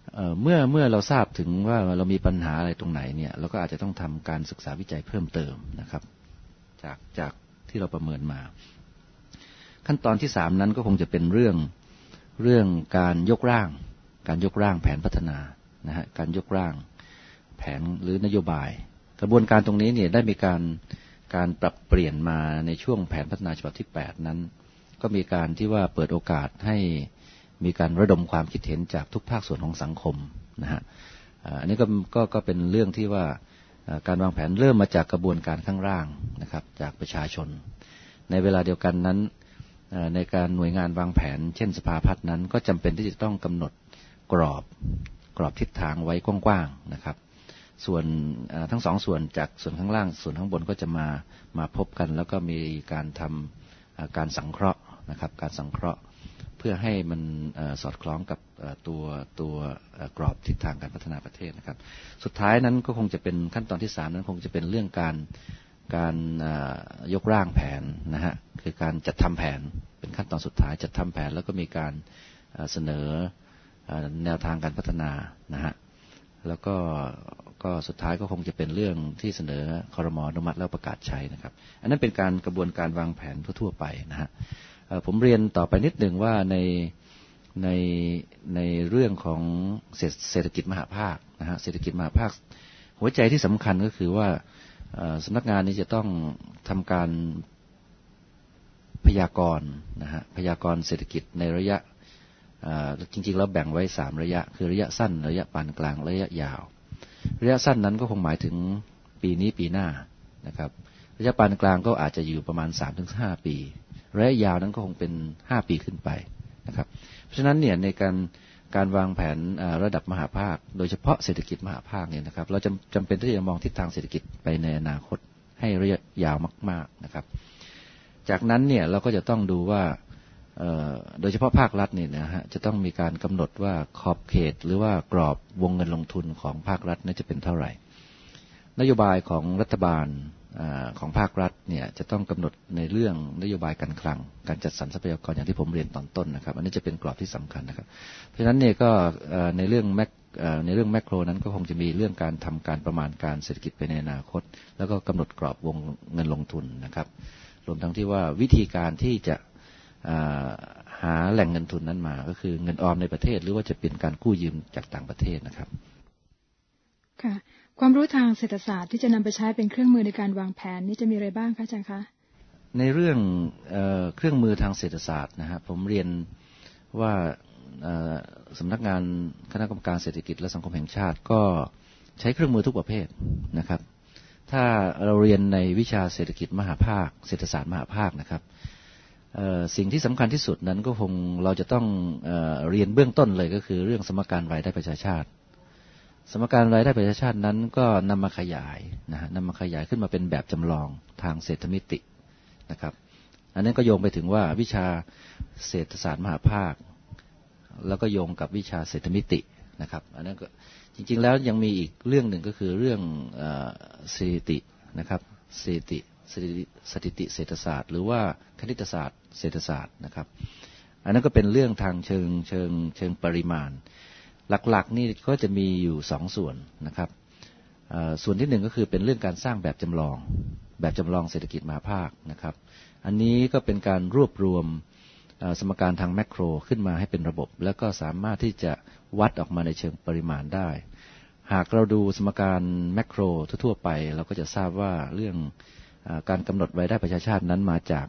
เมื่อเมื่อเราทราบถึงว่าเรามีปัญหาอะไรตรงไหนเนี่ยเราก็อาจจะต้องทำการศึกษาวิจัยเพิ่มเติมนะครับจากจากที่เราประเมินมาขั้นตอนที่สามนั้นก็คงจะเป็นเรื่องเรื่องการยกร่างการยกร่างแผนพัฒนานะฮะการยกร่างแผนหรือนโยบายกระบวนการตรงนี้เนี่ยได้มีการการปรับเปลี่ยนมาในช่วงแผนพัฒนาฉบับที่แปดนั้นก็มีการที่ว่าเปิดโอกาสให้มีการระดมความคิดเห็นจากทุกภาคส่วนของสังคมนะฮะอันนี้ก็ก็ก็เป็นเรื่องที่ว่าการวางแผนเริ่มมาจากกระบวนการข้างล่างนะครับจากประชาชนในเวลาเดียวกันนั้นในการหน่วยงานวางแผนเช่นสภาพัฒน์นั้นก็จำเป็นที่จะต้องกำหนดกรอบกรอบทิศทางไว้กว้างๆนะครับส่วนทั้งสองส่วนจากส่วนข้างล่างส่วนข้างบนก็จะมามาพบกันแล้วก็มีการทำการสังเคราะห์นะครับการสังเคราะห์เพื่อให้มันสอดคล้องกับตัวตัวกรอบทิศทางการพัฒนาประเทศนะครับสุดท้ายนั้นก็คงจะเป็นขั้นตอนที่สามนั้นคงจะเป็นเรื่องการการยกร่างแผนนะฮะคือการจัดทำแผนเป็นขั้นตอนสุดท้ายจัดทำแผนแล้วก็มีการเสนอแนวทางการพัฒนานะฮะแล้วก็ก็สุดท้ายก็คงจะเป็นเรื่องที่เสนอครม.อนุมัติแล้วประกาศใช้นะครับอันนั้นเป็นการกระบวนการวางแผนทั่วๆไปนะฮะผมเรียนต่อไปนิดหนึ่งว่าในในในเรื่องของเศรษฐกิจมหาภาคนะฮะเศรษฐกิจมหาภาคหัวใจที่สำคัญก็คือว่าสำนักงานนี้จะต้องทำการพยากรณ์นะฮะพยากรณ์เศรษฐกิจในระยะจริงๆแล้วแบ่งไว้สามระยะคือระยะสั้นระยะปานกลางระยะยาวระยะสั้นนั้นก็คงหมายถึงปีนี้ปีหน้านะครับระยะปานกลางก็อาจจะอยู่ประมาณ สามถึงห้า ปีระยะยาวนั้นก็คงเป็นห้าปีขึ้นไปนะครับเพราะฉะนั้นเนี่ยในการการวางแผนระดับมหาภาคโดยเฉพาะเศรษฐกิจมหาภาคเนี่ยนะครับเราจำจำเป็นที่จะมองทิศทางเศรษฐกิจไปในอนาคตให้ระยะยาวมากๆนะครับจากนั้นเนี่ยเราก็จะต้องดูว่าโดยเฉพาะภาครัฐเนี่ยนะฮะจะต้องมีการกำหนดว่าขอบเขตหรือว่ากรอบวงเงินลงทุนของภาครัฐนั้นจะเป็นเท่าไหร่นโยบายของรัฐบาลของภาครัฐเนี่ยจะต้องกำหนดในเรื่องนโยบายการคลังการจัดสรรทรัพยากรอย่างที่ผมเรียนตอนต้นนะครับอันนี้จะเป็นกรอบที่สำคัญนะครับเพราะฉะนั้นเนี่ยก็ในเรื่องแมคในเรื่องแมคโครนั้นก็คงจะมีเรื่องการทำการประมาณการเศรษฐกิจไปในอนาคตแล้วก็กำหนดกรอบวงเงินลงทุนนะครับรวมทั้งที่ว่าวิธีการที่จะหาแหล่งเงินทุนนั้นมาก็คือเงินออมในประเทศหรือว่าจะเป็นการกู้ยืมจากต่างประเทศนะครับค่ะความรู้ทางเศรษฐศาสตร์ที่จะนำไปใช้เป็นเครื่องมือในการวางแผนนี้จะมีอะไรบ้างคะอาจารย์คะในเรื่องเอ่อเครื่องมือทางเศรษฐศาสตร์นะฮะผมเรียนว่าสำนักงานคณะกรรมการเศรษฐกิจและสังคมแห่งชาติก็ใช้เครื่องมือทุกประเภทนะครับถ้าเราเรียนในวิชาเศรษฐกิจมหาภาคเศรษฐศาสตร์มหาภาคนะครับสิ่งที่สำคัญที่สุดนั้นก็คงเราจะต้องเอ่อเรียนเบื้องต้นเลยก็คือเรื่องสมการรายได้ประชาชาติสมการรายได้ประชาชาตินั้นก็นำมาขยายนะฮะนำมาขยายขึ้นมาเป็นแบบจำลองทางเศรษฐมิตินะครับอันนั้นก็โยงไปถึงว่าวิชาเศรษฐศาสตร์มหาภาคแล้วก็โยงกับวิชาเศรษฐมิตินะครับอันนั้นก็จริงๆแล้วยังมีอีกเรื่องหนึ่งก็คือเรื่องสถิตินะครับสถิติสถิติเศรษฐศาสตร์หรือว่าคณิตศาสตร์เศรษฐศาสตร์นะครับอันนั้นก็เป็นเรื่องทางเชิงเชิงเชิงปริมาณหลักๆนี่ก็จะมีอยู่สองส่วนนะครับส่วนที่หนึ่งก็คือเป็นเรื่องการสร้างแบบจำลองแบบจำลองเศรษฐกิจมหาภาคนะครับอันนี้ก็เป็นการรวบรวมสมการทางแมคโครขึ้นมาให้เป็นระบบแล้วก็สามารถที่จะวัดออกมาในเชิงปริมาณได้หากเราดูสมการแมคโครทั่วๆไปเราก็จะทราบว่าเรื่องการกำหนดรายได้ประชาชาตินั้นมาจาก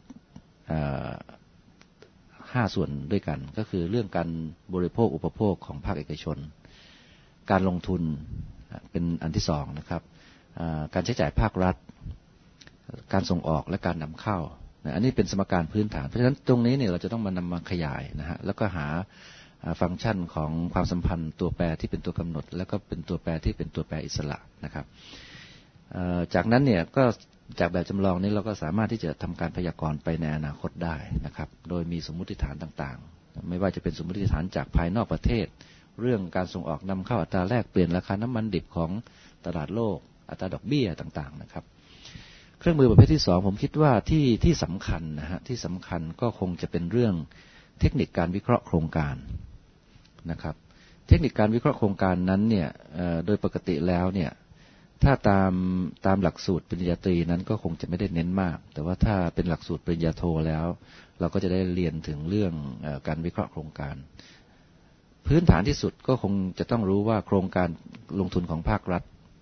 ห้าส่วนด้วยกันก็คือเรื่องการบริโภคอุปโภคของภาคเอกชนการลงทุนเป็นอันที่สองนะครับการใช้จ่ายภาครัฐการส่งออกและการนำเข้าอันนี้เป็นสมการพื้นฐานเพราะฉะนั้นตรงนี้เนี่ยเราจะต้องมานำมาขยายนะฮะแล้วก็หาฟังก์ชันของความสัมพันธ์ตัวแปรที่เป็นตัวกำหนดแล้วก็เป็นตัวแปรที่เป็นตัวแปรอิสระนะครับจากนั้นเนี่ยก็จากแบบจำลองนี้เราก็สามารถที่จะทำการพยากรณ์ไปในอนาคตได้นะครับโดยมีสมมุติฐานต่างๆไม่ว่าจะเป็นสมมุติฐานจากภายนอกประเทศเรื่องการส่งออกนำเข้าอัตราแลกเปลี่ยนราคาน้ำมันดิบของตลาดโลกอัตราดอกเบี้ยต่างๆนะครับเครื่องมือประเภทที่สองผมคิดว่าที่ที่สำคัญนะฮะที่สำคัญก็คงจะเป็นเรื่องเทคนิคการวิเคราะห์โครงการนะครับเทคนิคการวิเคราะห์โครงการนั้นเนี่ยโดยปกติแล้วเนี่ยถ้าตามตามหลักสูตรปริญญาตรีนั้นก็คงจะไม่ได้เน้นมากแต่ว่าถ้าเป็นหลักสูตรปริญญาโทแล้วเราก็จะได้เรียนถึงเรื่องการวิเคราะห์โครงการพื้นฐานที่สุดก็คงจะต้องรู้ว่าโครงการลงทุนของภาครัฐ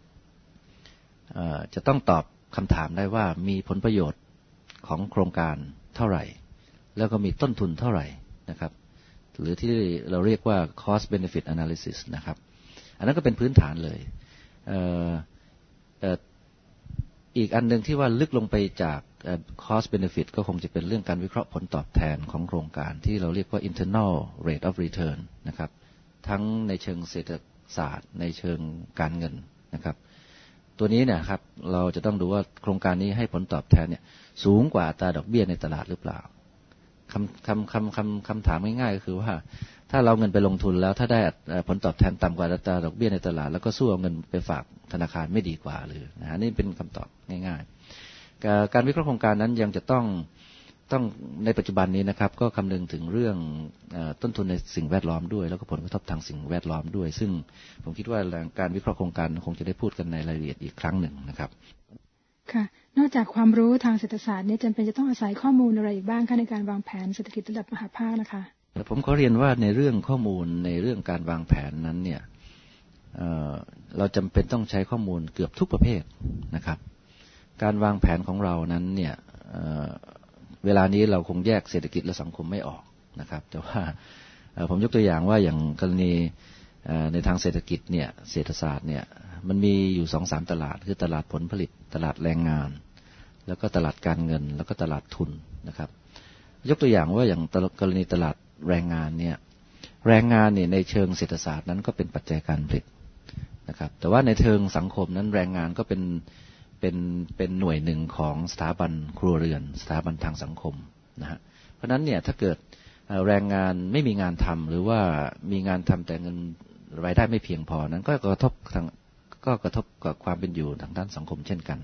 จะต้องตอบคำถามได้ว่ามีผลประโยชน์ของโครงการเท่าไหร่แล้วก็มีต้นทุนเท่าไหร่นะครับหรือที่เราเรียกว่า cost benefit analysis นะครับอันนั้นก็เป็นพื้นฐานเลยเอ่อเอ่ออีกอันหนึ่งที่ว่าลึกลงไปจาก cost benefit ก็คงจะเป็นเรื่องการวิเคราะห์ผลตอบแทนของโครงการที่เราเรียกว่า internal rate of return นะครับทั้งในเชิงเศรษฐศาสตร์ในเชิงการเงินนะครับตัวนี้เนี่ยครับเราจะต้องดูว่าโครงการนี้ให้ผลตอบแทนเนี่ยสูงกว่าอัตราดอกเบี้ยในตลาดหรือเปล่าคำคำคำคำคำถามง่ายๆก็คือว่าถ้าเราเงินไปลงทุนแล้วถ้าได้ผลตอบแทนต่ำกว่าอัตราดอกเบี้ยในตลาดแล้วก็สู้เอาเงินไปฝากธนาคารไม่ดีกว่าหรือนะฮะนี่เป็นคำตอบง่ายๆการวิเคราะห์โครงการนั้นยังจะต้องต้องในปัจจุบันนี้นะครับก็คำนึงถึงเรื่องต้นทุนในสิ่งแวดล้อมด้วยแล้วก็ผลกระทบทางสิ่งแวดล้อมด้วยซึ่งผมคิดว่าการวิเคราะห์โครงการคงจะได้พูดกันในรายละเอียดอีกครั้งหนึ่งนะครับค่ะนอกจากความรู้ทางเศรษฐศาสตร์นี้จำเป็นจะต้องอาศัยข้อมูลอะไรอีกบ้างคะในการวางแผนเศรษฐกิจระดับมหาภาคนะคะผมขอเรียนว่าในเรื่องข้อมูลในเรื่องการวางแผนนั้นเนี่ย เอ่อ เราจำเป็นต้องใช้ข้อมูลเกือบทุกประเภทนะครับการวางแผนของเรานั้นเนี่ยเอ่อเวลานี้เราคงแยกเศรษฐกิจและสังคมไม่ออกนะครับแต่ว่าผมยกตัวอย่างว่าอย่างกรณีในทางเศรษฐกิจเนี่ยเศรษฐศาสตร์เนี่ยมันมีอยู่ สองสาม ตลาดคือตลาดผลผลิตตลาดแรงงานแล้วก็ตลาดการเงินแล้วก็ตลาดทุนนะครับยกตัวอย่างว่าอย่างกรณีตลาดแรงงานเนี่ยแรงงานเนี่ยในเชิงเศรษฐศาสตร์นั้นก็เป็นปัจจัยการผลิตนะครับแต่ว่าในเชิงสังคมนั้นแรงงานก็เป็นเป็นเป็นหน่วยหนึ่งของสถาบันครัวเรือนสถาบันทางสังคมนะฮะเพราะฉะนั้นเนี่ยถ้าเกิดแรงงานไม่มีงานทำหรือว่ามีงานทำแต่เงินรายได้ไม่เพียงพอนั้นก็กระทบทางก็กระทบกับความเป็นอยู่ทางด้านสังคมเช่นกัน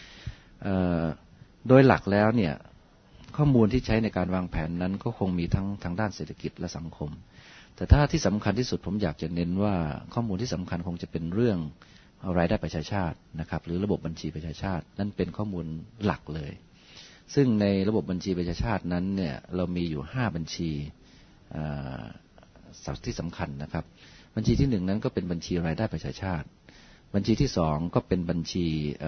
โดยหลักแล้วเนี่ยข้อมูลที่ใช้ในการวางแผนนั้นก็คงมีทั้งทางด้านเศรษฐกิจและสังคมแต่ถ้าที่สำคัญที่สุดผมอยากจะเน้นว่าข้อมูลที่สำคัญคงจะเป็นเรื่องรายได้ประชาชาตินะครับหรือระบบบัญชีประชาชาตินั่นเป็นข้อมูลหลักเลยซึ่งในระบบบัญชีประชาชาตินั้นเนี่ยเรามีอยู่ห้าบัญชีที่สำคัญนะครับบัญชีที่หนึ่งนั้นก็เป็นบัญชีรายได้ประชาชาติบัญชีที่สองก็เป็นบัญชี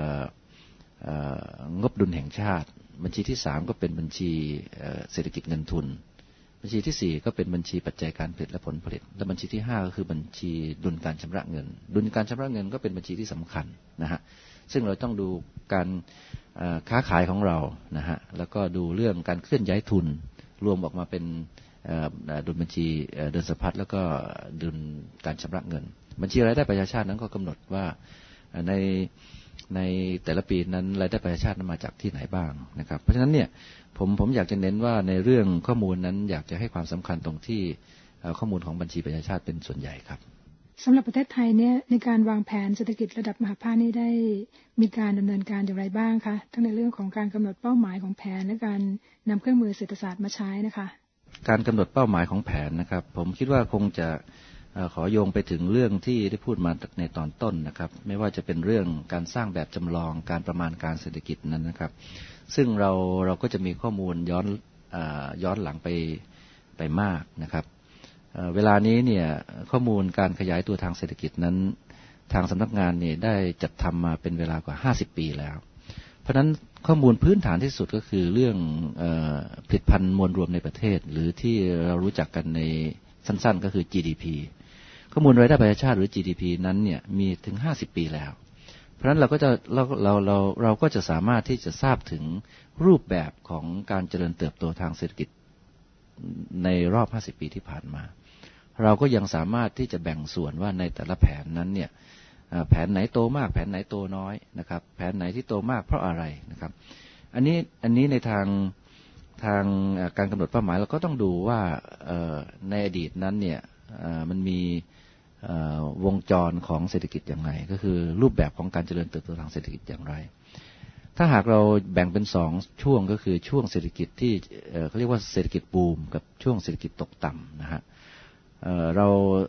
งบดุลแห่งชาติบัญชีที่สามก็เป็นบัญชีเศรษฐกิจเงินทุนบัญชีที่สี่ก็เป็นบัญชีปัจจัยการผลิตและผลผลิตและบัญชีที่ห้าก็คือบัญชีดุลการชำระเงินดุลการชำระเงินก็เป็นบัญชีที่สำคัญนะฮะซึ่งเราต้องดูการค้าขายของเรานะฮะแล้วก็ดูเรื่องการเคลื่อนย้ายทุนรวมออกมาเป็นดุลบัญชีเดินสะพัดแล้วก็ดุลการชำระเงินบัญชีรายได้ประชาชาตินั้นก็กำหนดว่าในในแต่ละปีนั้นรายได้ประชาชาตินั้นมาจากที่ไหนบ้างนะครับเพราะฉะนั้นเนี่ยผมผมอยากจะเน้นว่าในเรื่องข้อมูลนั้นอยากจะให้ความสำคัญตรงที่ข้อมูลของบัญชีประชาชาติเป็นส่วนใหญ่ครับสำหรับประเทศไทยเนี่ยในการวางแผนเศรษฐกิจระดับมหาภาคนี้ได้มีการดำเนินการอย่างไรบ้างคะทั้งในเรื่องของการกำหนดเป้าหมายของแผนและการนำเครื่องมือเศรษฐศาสตร์มาใช้นะคะการกำหนดเป้าหมายของแผนนะครับผมคิดว่าคงจะขอโยงไปถึงเรื่องที่ได้พูดมาในตอนต้นนะครับไม่ว่าจะเป็นเรื่องการสร้างแบบจำลองการประมาณการเศรษฐกิจนั้นนะครับซึ่งเราเราก็จะมีข้อมูลย้อนย้อนหลังไปไปมากนะครับเวลานี้เนี่ยข้อมูลการขยายตัวทางเศรษฐกิจนั้นทางสำนักงานเนี่ยได้จัดทำมาเป็นเวลากว่าห้าสิบปีแล้วเพราะฉะนั้นข้อมูลพื้นฐานที่สุดก็คือเรื่องผลิตภัณฑ์มวลรวมในประเทศหรือที่เรารู้จักกันในสั้นๆก็คือ จี ดี พี ข้อมูลรายได้ประชาชาติหรือ จี ดี พี นั้นเนี่ยมีถึงห้าสิบปีแล้วเพราะฉะนั้นเราก็จะเราเราเราเราก็จะสามารถที่จะทราบถึงรูปแบบของการเจริญเติบโตทางเศรษฐกิจในรอบห้าสิบปีที่ผ่านมาเราก็ยังสามารถที่จะแบ่งส่วนว่าในแต่ละแผนนั้นเนี่ยแผนไหนโตมากแผนไหนโตน้อยนะครับแผนไหนที่โตมากเพราะอะไรนะครับอันนี้อันนี้ในทางทางการกำหนดเป้าหมายเราก็ต้องดูว่าในอดีตนั้นเนี่ยมันมีวงจรของเศรษฐกิจอย่างไรก็คือรูปแบบของการเจริญเติบโตทางเศรษฐกิจอย่างไรถ้าหากเราแบ่งเป็นสองช่วงก็คือช่วงเศรษฐกิจที่เขาเรียกว่าเศรษฐกิจบูมกับช่วงเศรษฐกิจตกต่ำนะฮะเรา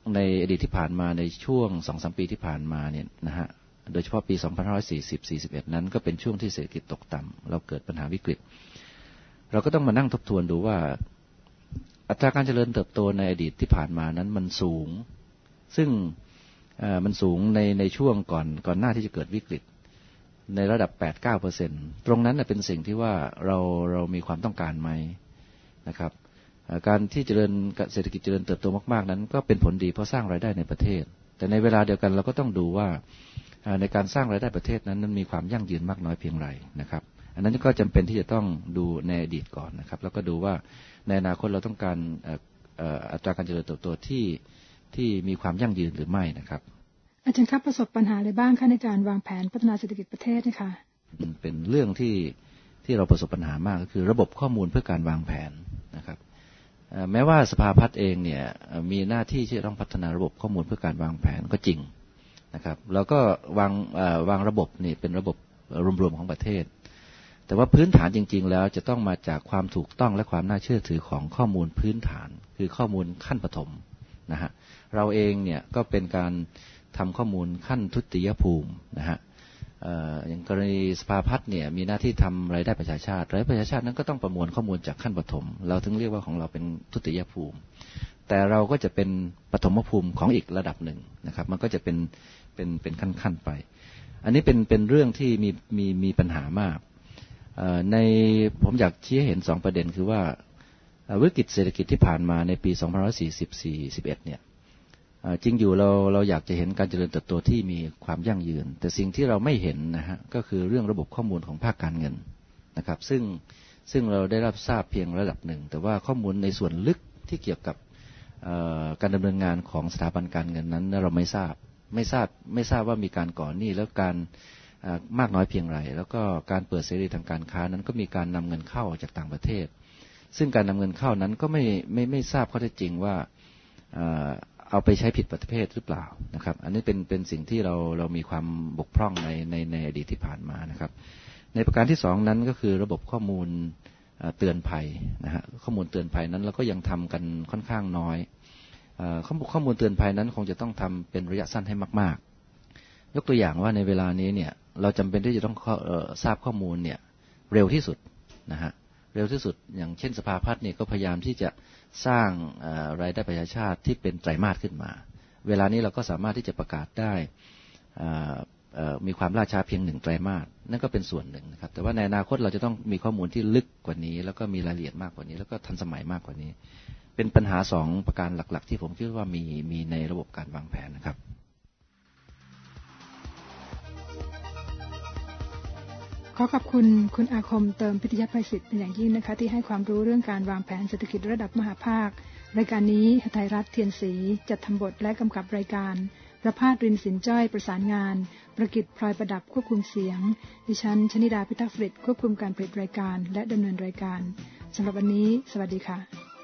ในอดีตที่ผ่านมาในช่วง สองถึงสาม ปีที่ผ่านมาเนี่ยนะฮะโดยเฉพาะปี สองพันห้าร้อยสี่สิบ สี่สิบเอ็ด นั้นก็เป็นช่วงที่เศรษฐกิจตกต่ำเราเกิดปัญหาวิกฤตเราก็ต้องมานั่งทบทวนดูว่าอัตราการเจริญเติบโตในอดีตที่ผ่านมานั้นมันสูงซึ่งมันสูงในในช่วงก่อนก่อนหน้าที่จะเกิดวิกฤตในระดับ แปดถึงเก้าเปอร์เซ็นต์ ตรงนั้นเป็นสิ่งที่ว่าเราเรามีความต้องการไหมนะครับการที่เจริญเศรษฐกิจเจริญเติบโตมากๆนั้นก็เป็นผลดีเพราะสร้างรายได้ในประเทศแต่ในเวลาเดียวกันเราก็ต้องดูว่าในการสร้างรายได้ประเทศนั้นมีความยั่งยืนมากน้อยเพียงไรนะครับอันนั้นก็จำเป็นที่จะต้องดูในอดีตก่อนนะครับแล้วก็ดูว่าในอนาคตเราต้องการอัตราการเจริญเติบโตที่ที่มีความยั่งยืนหรือไม่นะครับอาจารย์ครับประสบปัญหาอะไรบ้างคะในการวางแผนพัฒนาเศรษฐกิจประเทศนะคะเป็นเรื่องที่ที่เราประสบปัญหามากก็คือระบบข้อมูลเพื่อการวางแผนนะครับแม้ว่าสภาพัฒน์เองเนี่ยมีหน้าที่ที่จะต้องพัฒนาระบบข้อมูลเพื่อการวางแผนก็จริงนะครับแล้วก็วางวางระบบนี่เป็นระบบรวมๆของประเทศแต่ว่าพื้นฐานจริงๆแล้วจะต้องมาจากความถูกต้องและความน่าเชื่อถือของข้อมูลพื้นฐานคือข้อมูลขั้นปฐมนะฮะเราเองเนี่ยก็เป็นการทำข้อมูลขั้นทุติยภูมินะฮะอย่างกรณีสภาพัฒน์เนี่ยมีหน้าที่ทำรายได้ประชาชาติรายได้ประชาชาตินั้นก็ต้องประมวลข้อมูลจากขั้นปฐมเราถึงเรียกว่าของเราเป็นทุติยภูมิแต่เราก็จะเป็นปฐมภูมิของอีกระดับหนึ่งนะครับมันก็จะเป็นเป็นเป็นขั้นๆไปอันนี้เป็นเป็นเรื่องที่มีมีมีปัญหามากในผมอยากชี้ให้เห็นสองประเด็นคือว่าวิกฤตเศรษฐกิจที่ผ่านมาในปีสองพันห้าร้อยสี่สิบ สี่สิบเอ็ดเนี่ยจริงอยู่เราเราอยากจะเห็นการเจริญเติบโตที่มีความยั่งยืนแต่สิ่งที่เราไม่เห็นนะฮะก็คือเรื่องระบบข้อมูลของภาคการเงินนะครับซึ่งซึ่งเราได้รับทราบเพียงระดับหนึ่งแต่ว่าข้อมูลในส่วนลึกที่เกี่ยวกับการดำเนินงานของสถาบันการเงินนั้นเราไม่ทราบไม่ทราบไม่ทราบว่ามีการก่อหนี้แล้วการมากน้อยเพียงไรแล้วก็การเปิดเสรีทางการค้านั้นก็มีการนำเงินเข้าจากต่างประเทศซึ่งการนำเงินเข้านั้นก็ไม่ไม่ไม่ทราบข้อเท็จจริงว่าเอาไปใช้ผิดประเภทหรือเปล่านะครับอันนี้เป็นเป็นสิ่งที่เราเรามีความบกพร่องในในในอดีตที่ผ่านมานะครับในประการที่สองนั้นก็คือระบบข้อมูลเตือนภัยนะฮะข้อมูลเตือนภัยนั้นเราก็ยังทำกันค่อนข้างน้อยข้อมูลข้อมูลเตือนภัยนั้นคงจะต้องทำเป็นระยะสั้นให้มากๆยกตัวอย่างว่าในเวลานี้เนี่ยเราจำเป็นที่จะต้องทราบข้อมูลเนี่ยเร็วที่สุดนะฮะเร็วที่สุดอย่างเช่นสภาพัฒน์เนี่ยก็พยายามที่จะสร้างรายได้ประชาชาติที่เป็นไตรมาสขึ้นมาเวลานี้เราก็สามารถที่จะประกาศได้มีความล่าช้าเพียงหนึ่งไตรมาสนั่นก็เป็นส่วนหนึ่งนะครับแต่ว่าในอนาคตเราจะต้องมีข้อมูลที่ลึกกว่านี้แล้วก็มีรายละเอียดมากกว่านี้แล้วก็ทันสมัยมากกว่านี้เป็นปัญหาสองประการหลักๆที่ผมคิดว่ามีมีในระบบการวางแผนนะครับขอขอบคุณคุณอาคมเติมพิทยภัยศิษฐ์เป็นอย่างยิ่งนะคะที่ให้ความรู้เรื่องการวางแผนเศรษฐกิจระดับมหาภาครายการนี้ไทยรัฐเทียนศรีจัดทำบทและกำกับรายการประภาสรินสินจ้อยประสานงานประกิตพลอยประดับควบคุมเสียงดิฉันชนิดาพิทักษ์ฤทธิ์ควบคุมการผลิตรายการและดำเนินรายการสำหรับวันนี้สวัสดีค่ะ